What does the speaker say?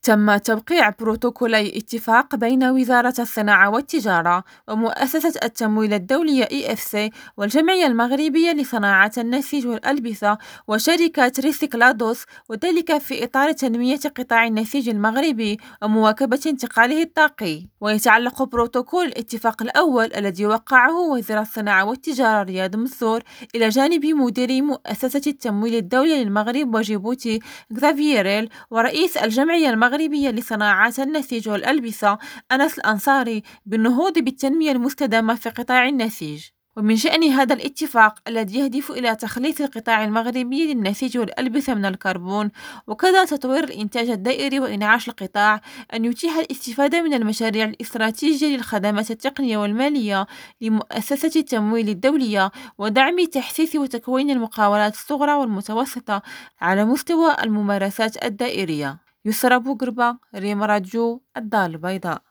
تم توقيع بروتوكولي اتفاق بين وزارة الصناعة والتجارة ومؤسسة التمويل الدولية EFC والجمعية المغربية لصناعة النسيج والألبسة وشركة ريسيكلادوس، وذلك في إطار تنمية قطاع النسيج المغربي ومواكبة انتقاله الطاقي. ويتعلق بروتوكول الاتفاق الأول الذي وقعه وزير الصناعة والتجارة رياض منصور إلى جانب مدير مؤسسة التمويل الدولي للمغرب وجيبوتي غزافييريل، ورئيس الجمعية المغربية لصناعات النسيج والألبسة أنس الأنصاري، بالنهوض بالتنمية المستدامة في قطاع النسيج. ومن شأن هذا الاتفاق الذي يهدف إلى تخليص القطاع المغربي للنسيج والألبسة من الكربون، وكذا تطوير الإنتاج الدائري وإنعاش القطاع، أن يتيح الاستفادة من المشاريع الاستراتيجية للخدمات التقنية والمالية لمؤسسة التمويل الدولية، ودعم تحسيس وتكوين المقاولات الصغرى والمتوسطة على مستوى الممارسات الدائرية. يسرى بوغربا، ريم راديو، الدار البيضاء.